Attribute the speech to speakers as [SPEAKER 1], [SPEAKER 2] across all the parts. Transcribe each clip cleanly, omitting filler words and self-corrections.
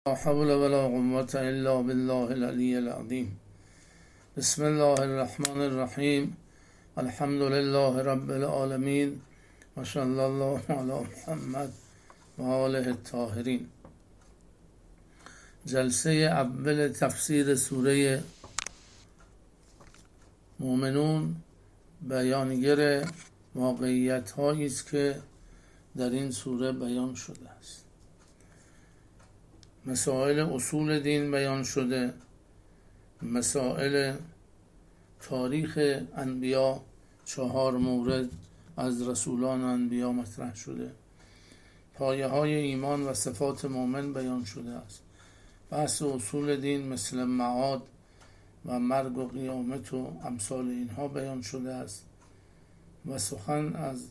[SPEAKER 1] لا حول ولا قوة إلا بالله العلي العظيم. بسم الله الرحمن الرحیم. الحمد لله رب العالمین و صلی الله علی محمد و آله الطاهرین. جلسه اول تفسیر سوره مومنون بیانگر واقعیت هایی است که در این سوره بیان شده است. مسائل اصول دین بیان شده، مسائل تاریخ انبیا، 4 مورد از رسولان انبیا مطرح شده، پایه های ایمان و صفات مؤمن بیان شده است. بحث اصول دین مثل معاد و مرگ و قیامت و امثال اینها بیان شده است و سخن از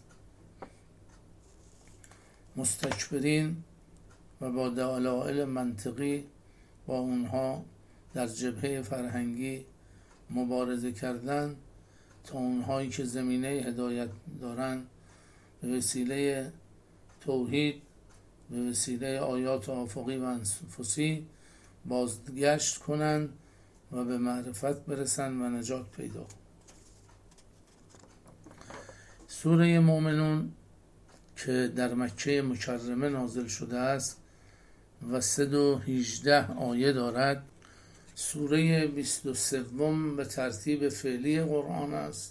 [SPEAKER 1] مستکبرین و با دلایل منطقی با اونها در جبهه فرهنگی مبارزه کردن تا اونهایی که زمینه هدایت دارن به وسیله توحید، به وسیله آیات آفاقی و انفسی بازگشت کنند و به معرفت برسن و نجات پیدا کنند. سوره مومنون که در مکه مکرمه نازل شده است و 118 آیه دارد، سوره 23 به ترتیب فعلی قرآن است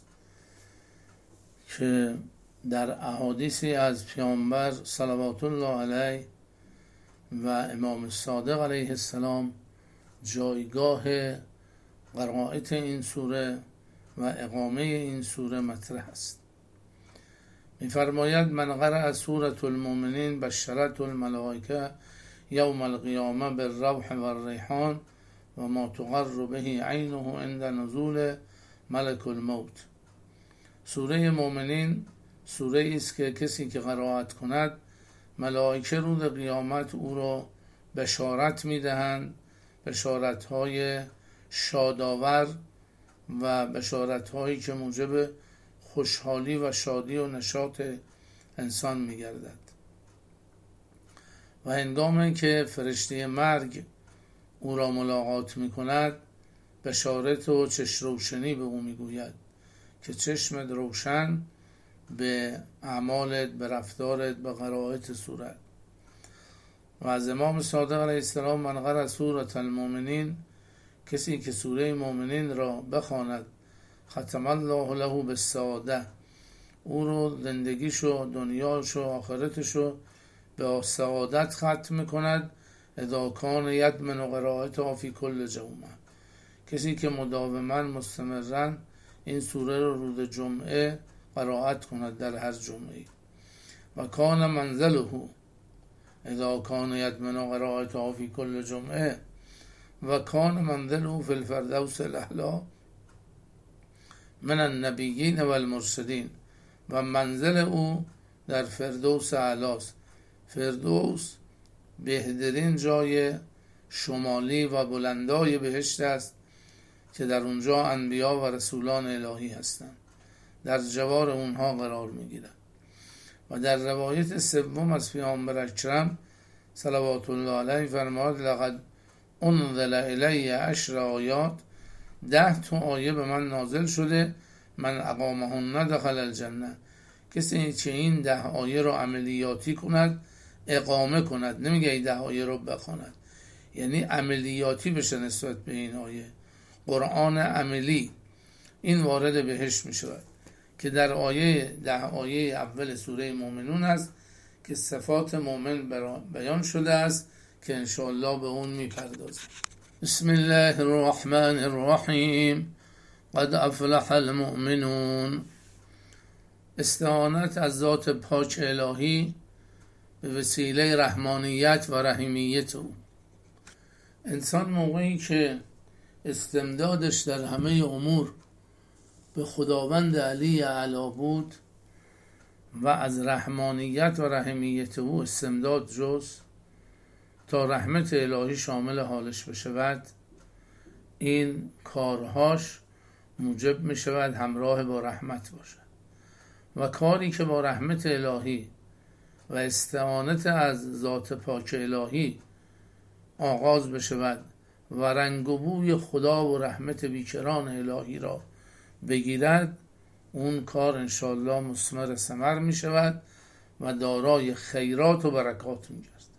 [SPEAKER 1] که در احادیثی از پیامبر صلوات الله علیه و امام صادق علیه السلام جایگاه قرائت این سوره و اقامه این سوره مطرح است. می‌فرماید من قرأ سورة المؤمنین بشرته الملائکه یوم القیامه بالروح و الریحان و ما تقر به عینه عند نزول ملک الموت. سوره مومنین سوره است که کسی که قرائت کند ملائکه روز قیامت او را بشارت میدهند، بشارت‌های شادآور و بشارت‌هایی که موجب خوشحالی و شادی و نشاط انسان می‌گردد. و هنگامی که فرشته مرگ او را ملاقات می‌کند بشارت و چشم روشنی به او می‌گوید که چشمت روشن به اعمالت، به رفتارت، به قرائت سوره. و از امام صادق علیه السلام من قرأ سورة المؤمنین، کسی که سوره مومنین را بخواند ختم الله له بالسعاده، او رو زندگیشو، دنیاشو، آخرتشو به سعادت ختم میکند. اذا کان یدمن قرائتها فی کل جمعه، کسی که مداوما مستمرا این سوره رو روز جمعه قرائت کند در هر جمعه. و کان منزله اذا کان یدمن قرائتها فی کل جمعه و کان منزله فی الفردوس الاعلی من النبیین و المرسلین، و منزل او در فردوس اعلاست. فردوس بهترین جای شمالی و بلندای بهشت است که در اونجا انبیا و رسولان الهی هستند، در جوار اونها قرار میگیرند. و در روایت سوم از پیامبر اکرم صلوات الله علیه فرمود لقد انزل الی 10 آیات، 10 آیه به من نازل شده، من اقامهن دخل الجنه. کسی که این 10 آیه رو عملیاتی کند، اقامه کند، نمیگه 10 آیه رو بخواند، یعنی عملیاتی بشه نسبت به این آیه، قرآن عملی، این وارد بهشت میشود که در آیه 10 آیه اول سوره مومنون است که صفات مومن بیان شده است که انشاءالله به اون میپردازیم. بسم الله الرحمن الرحیم. قد افلح المؤمنون. استعانت از ذات پاک الهی به وسیله رحمانیت و رحیمیت او. انسان موقعی که استمدادش در همه امور به خداوند علی اعلی بود و از رحمانیت و رحیمیت او استمداد جز تا رحمت الهی شامل حالش بشود، این کارهاش موجب می شود همراه با رحمت باشد. و کاری که با رحمت الهی و استعانت از ذات پاک الهی آغاز بشود و رنگ و بوی خدا و رحمت بیکران الهی را بگیرد، اون کار انشاءالله مثمر ثمر می شود و دارای خیرات و برکات می گردد.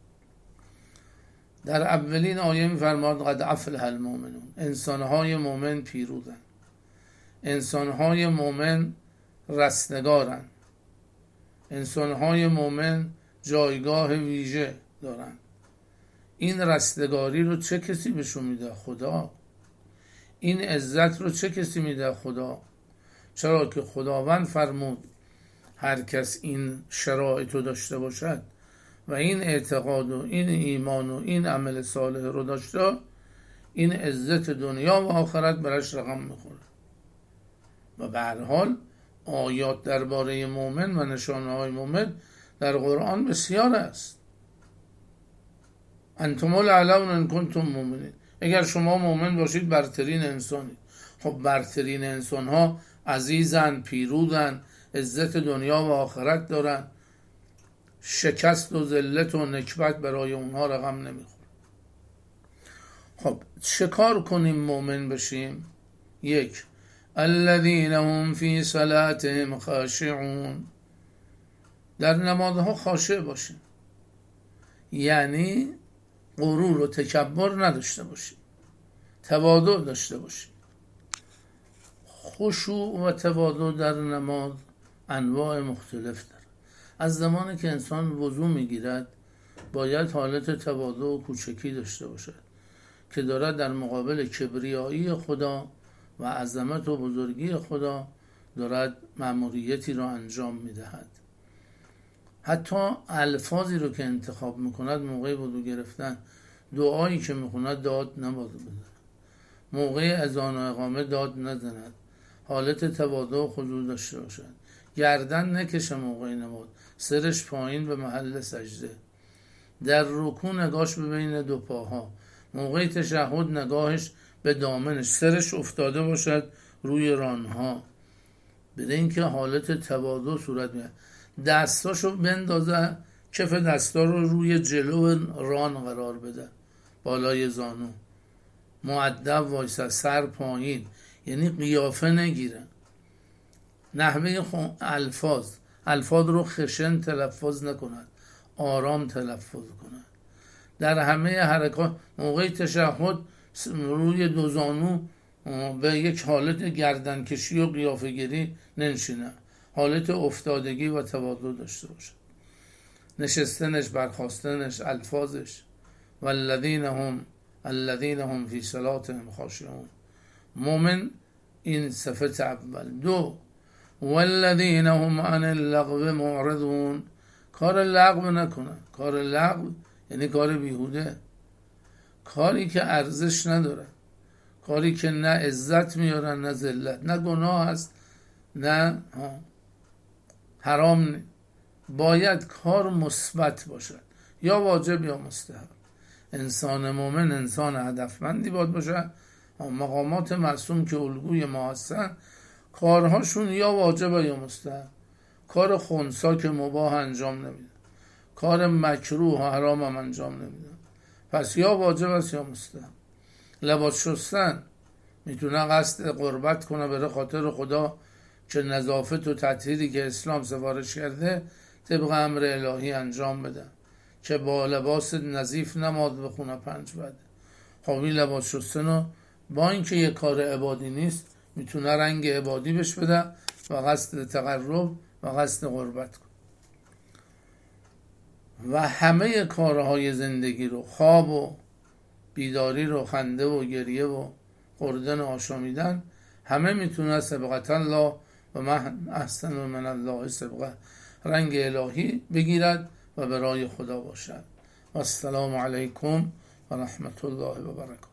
[SPEAKER 1] در اولین آیه می فرماد قد افلح المؤمنون، انسانهای مؤمن پیروزن، انسانهای مؤمن رستگارن، انسانهای مؤمن جایگاه ویژه دارن. این رستگاری رو چه کسی بهشون میده؟ خدا. این عزت رو چه کسی میده؟ خدا. چرا که خداوند فرمود هر کس این شرایط رو داشته باشد و این اعتقاد و این ایمان و این عمل صالح رو داشته، این عزت دنیا و آخرت برش رقم میخوره. و به هر حال آیات درباره مؤمن و نشانه های مؤمن در قرآن بسیار است. انتم الاعلون ان کنتم مؤمنین، اگر شما مؤمن باشید برترین انسانید. خب برترین انسان ها عزیزن، پیروزن، عزت دنیا و آخرت دارن، شکست و ذلت و نکبت برای اونها رقم نمیخوره. خب چه کار کنیم مؤمن بشیم؟ یک، الذین هم فی صلاتهم خاشعون، در نمازها خاشع باشیم، یعنی غرور و تکبر نداشته باشیم، تواضع داشته باشیم. خشوع و تواضع در نماز انواع مختلف داره. از زمانی که انسان وضو میگیرد باید حالت تواضع و کوچکی داشته باشد که دارد در مقابل کبریایی خدا و عظمت و بزرگی خدا دارد مأموریتی را انجام میدهد. حتی الفاظی رو که انتخاب میکند موقع وضو گرفتن، دعایی که میخوند داد نباید بزند، موقع اذان و اقامه داد نزند، حالت تواضع و خضوع داشته باشد، گردن نکشه موقع نماز، سرش پایین به محل سجده، در رکوع نگاهش به بین دو پاها، موقع تشهد نگاهش به دامنش، سرش افتاده باشد روی رانها، بده اینکه حالت تواضع صورت میاد. دستاشو بندازه، کف دستا رو روی جلو ران قرار بده، بالای زانو، مؤدب وایسه، سر پایین، یعنی قیافه نگیره. نحوه الفاظ رو خشن تلفظ نکند، آرام تلفظ کند. در همه حرکات موقع تشهد روی دو زانو به یک حالت گردنکشی و قیافه گیری ننشینه، حالت افتادگی و تواضع داشته باشه. نشستنش، برخاستنش، الفاظش. والذین هم فی صلاتهم خاشعون. مومن این صفت اول. دو، والذین هم عن اللغو معرضون، کار لغو نکنن. کار لغو یعنی کار بیهوده، کاری که ارزش نداره، کاری که نه عزت میاره نه ذلت، نه گناه است نه حرام. باید کار مثبت باشد، یا واجب یا مستحب. انسان مومن انسان هدفمندی باید باشه. مقامات معصوم که الگوی ما هستن کارهاشون یا واجب یا مستحب. کار خنثی که مباح انجام نمیده، کار مکروه و حرام هم انجام نمیده، پس یا واجب است یا مستحب. لباس شستن میتونه قصد قربت کنه بره خاطر خدا که نظافت و تطهیری که اسلام سفارش کرده طبق امر الهی انجام بده، که با لباس نظیف نماز بخونه 5 وقت. خب این لباس شستن با اینکه یه کار عبادی نیست میتونه رنگ عبادی بهش بده و قصد تقرب و قصد قربت کنه. و همه کارهای زندگی رو، خواب و بیداری رو، خنده و گریه و خوردن و آشامیدن، همه میتونه سبقت الله و من احسن من الله سبقه، رنگ الهی بگیرد و برای خدا باشد. و السلام علیکم و رحمت الله و برکاته.